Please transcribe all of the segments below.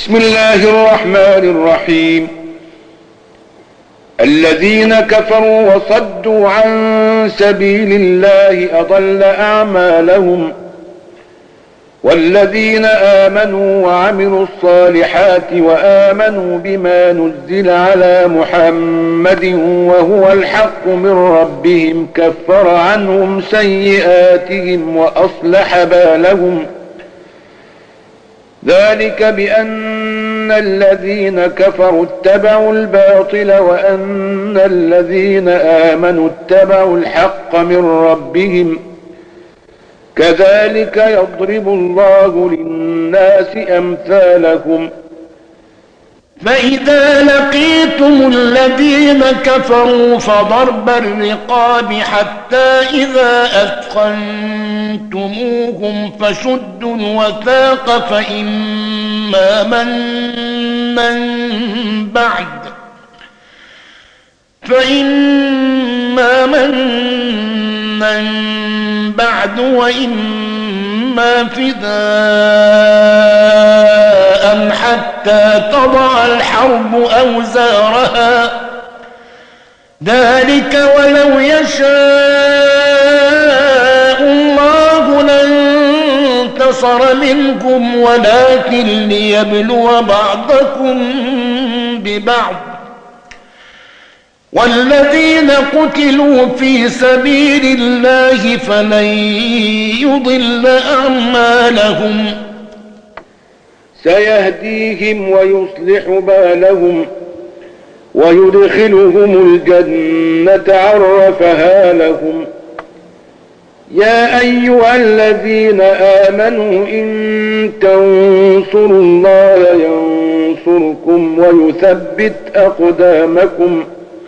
بسم الله الرحمن الرحيم. الذين كفروا وصدوا عن سبيل الله أضل أعمالهم، والذين آمنوا وعملوا الصالحات وآمنوا بما نزل على محمد وهو الحق من ربهم كفر عنهم سيئاتهم وأصلح بالهم. ذلك بأن الذين كفروا اتبعوا الباطل وأن الذين آمنوا اتبعوا الحق من ربهم، كذلك يضرب الله للناس أمثالهم. فإذا لقيتم الذين كفروا فضرب الرقاب حتى إذا أثخنتموهم فشدوا الوثاق فإما منا بعد وإما فداء حتى تضع الحرب أوزارها، ذلك ولو يشاء الله لانتصر منكم ولكن ليبلو بعضكم ببعض. والذين قتلوا في سبيل الله فلن يضل أعمالهم، سيهديهم ويصلح بالهم ويدخلهم الجنة عرفها لهم. يا أيها الذين آمنوا إن تنصروا الله ينصركم ويثبت أقدامكم.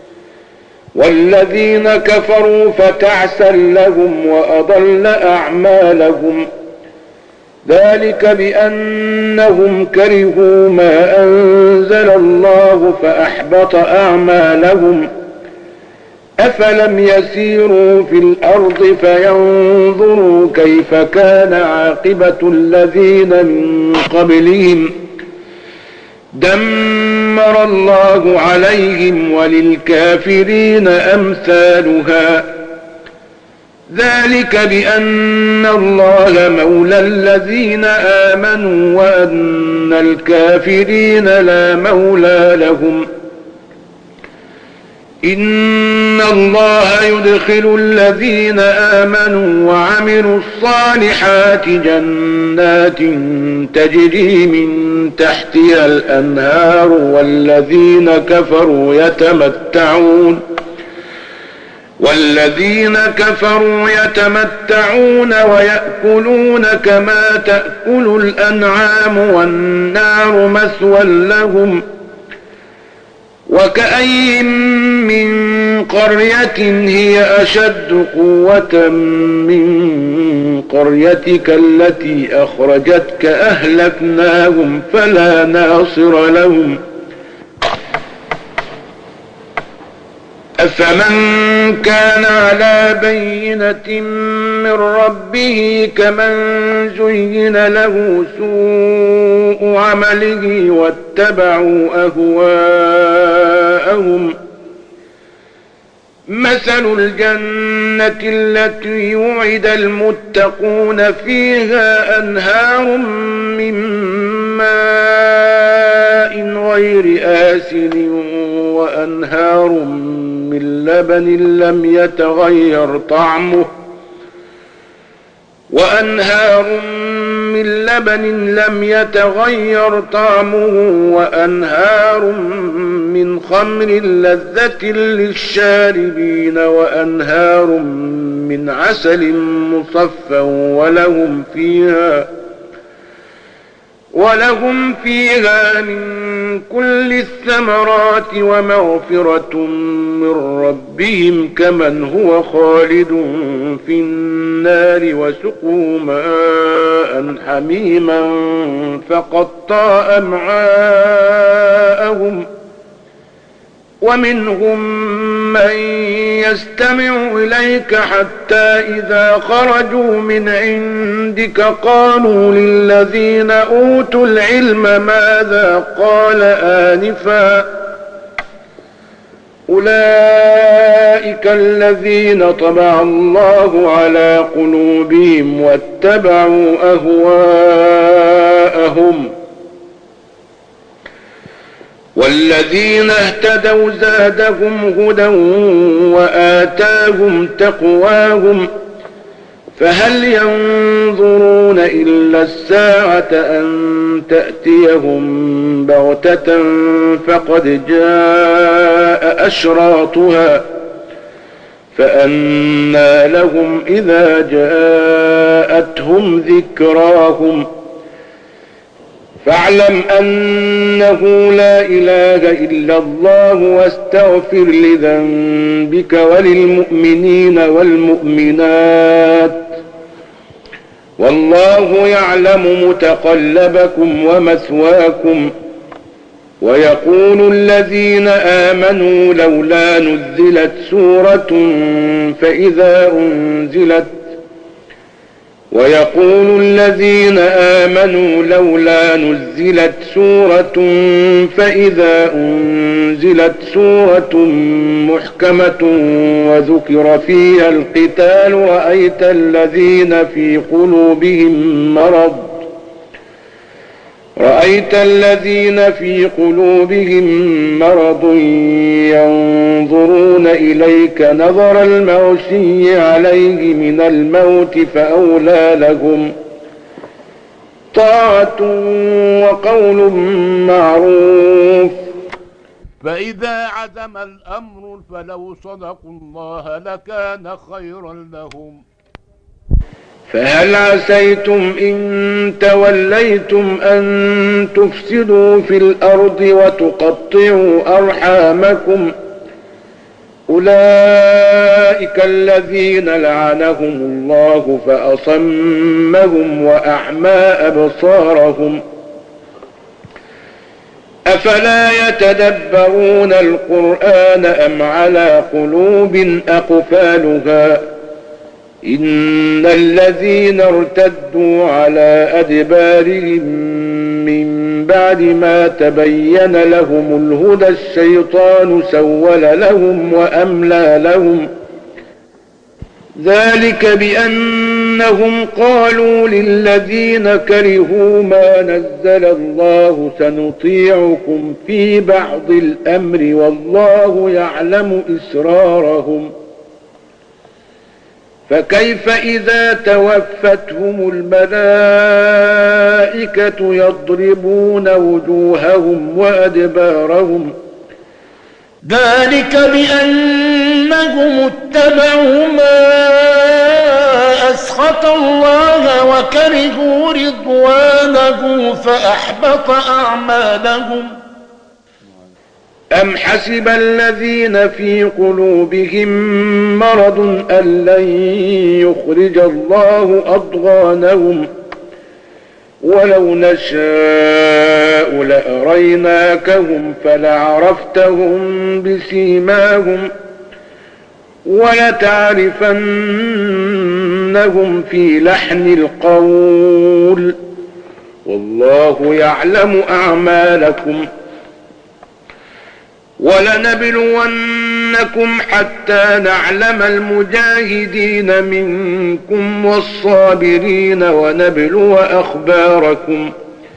والذين كفروا فتعسا لهم وأضل أعمالهم، ذلك بأنهم كرهوا ما أنزل الله فأحبط أعمالهم. أفلم يسيروا في الأرض فينظروا كيف كان عاقبة الذين من قبلهم، دمر الله عليهم وللكافرين أمثالها. ذلك بأن الله مولى الذين آمنوا وأن الكافرين لا مولى لهم. إن الله يدخل الذين آمنوا وعملوا الصالحات جنات تجري من تحتها الأنهار، والذين كفروا يتمتعون ويأكلون كما تأكل الأنعام والنار مثوى لهم. وكأين من قرية هي أشد قوة من قريتك التي أخرجتك أهلكناهم فلا ناصر لهم. أفمن كان على بينة من ربه كمن زين له سوء عمله واتبعوا أهواءهم. مثل الجنة التي وعد المتقون فيها أنهار من ماء غير آسن وأنهار من لبن لم يتغير طعمه وأنهار من خمر لذة للشاربين وأنهار من عسل مصفى ولهم فيها من كل الثمرات ومغفرة من ربهم كمن هو خالد في النار وسقوا ماء حميما فقطع أمعاءهم. ومنهم من يستمع إليك حتى إذا خرجوا من عندك قالوا للذين أوتوا العلم ماذا قال آنفا أولئك الذين طبع الله على قلوبهم واتبعوا أهواءهم والذين اهتدوا زادهم هدى وآتاهم تقواهم فهل ينظرون إلا الساعة أن تأتيهم بغتة فقد جاء أشراطها فأنى لهم إذا جاءتهم ذكراهم فاعلم أنه لا إله إلا الله واستغفر لذنبك وللمؤمنين والمؤمنات والله يعلم متقلبكم ومثواكم ويقول الذين آمنوا لولا نزلت سورة فإذا أنزلت ويقول الذين آمنوا لولا نزلت سورة فإذا أنزلت سورة محكمة وذكر فيها القتال رأيت الذين في قلوبهم مرض ينظرون إليك نظر المغشي عليه من الموت فأولى لهم طاعة وقول معروف فإذا عزم الأمر فلو صدقوا الله لكان خيرا لهم فهل عسيتم إن توليتم أن تفسدوا في الأرض وتقطعوا أرحامكم أولئك الذين لعنهم الله فأصمهم وأعمى أبصارهم أفلا يتدبرون القرآن أم على قلوب أقفالها إن الذين ارتدوا على أدبارهم من بعد ما تبين لهم الهدى الشيطان سول لهم وأملى لهم ذلك بأنهم قالوا للذين كرهوا ما نزل الله سنطيعكم في بعض الأمر والله يعلم إسرارهم فكيف إذا توفتهم الملائكة يضربون وجوههم وأدبارهم ذلك بأنهم اتبعوا ما أسخط الله وكرهوا رضوانه فأحبط أعمالهم أم حسب الذين في قلوبهم مرض أن لن يخرج الله أضغانهم ولو نشاء لأريناكهم فلعرفتهم بسيماهم ولتعرفنهم في لحن القول والله يعلم أعمالكم ولنبلونكم حتى نعلم المجاهدين منكم والصابرين ونبلو أخباركم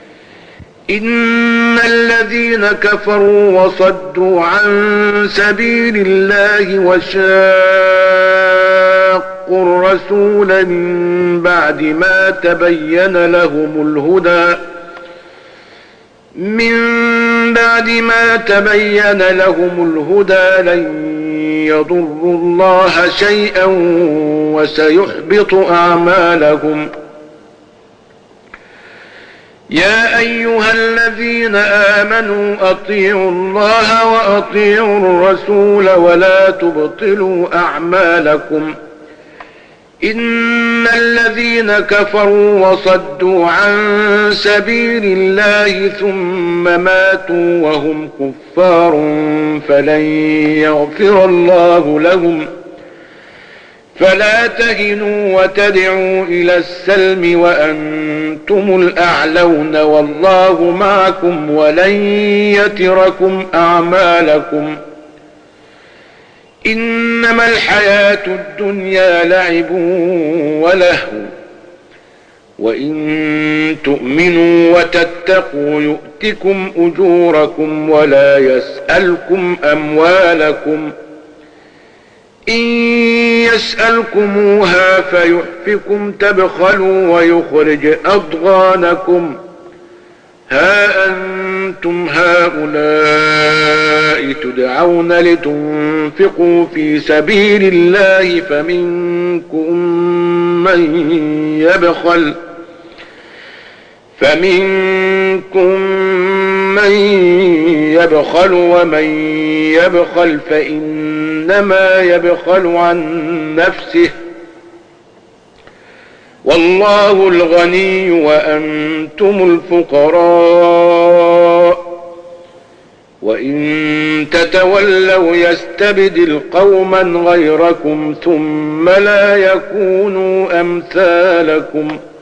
إن الذين كفروا وصدوا عن سبيل الله وشاقوا الرسول من بعد ما تبين لهم الهدى لن يضروا الله شيئا وسيحبط أعمالهم يا أيها الذين آمنوا أطيعوا الله وأطيعوا الرسول ولا تبطلوا أعمالكم إن الذين كفروا وصدوا عن سبيل الله ثم ماتوا وهم كفار فلن يغفر الله لهم فلا تهنوا وتدعوا إلى السلم وأنتم الأعلون والله معكم ولن يتركم أعمالكم إنما الحياة الدنيا لعب ولهو وإن تؤمنوا وتتقوا يؤتكم أجوركم ولا يسألكم أموالكم إن يسألكموها فيحفكم تبخلوا ويخرج أضغانكم ها أنتم هؤلاء تدعون لتنفقوا في سبيل الله فمنكم من يبخل ومن يبخل فإنما يبخل عن نفسه والله الغني وأنتم الفقراء وإن تتولوا يستبدل قوما غيركم ثم لا يكونوا أمثالكم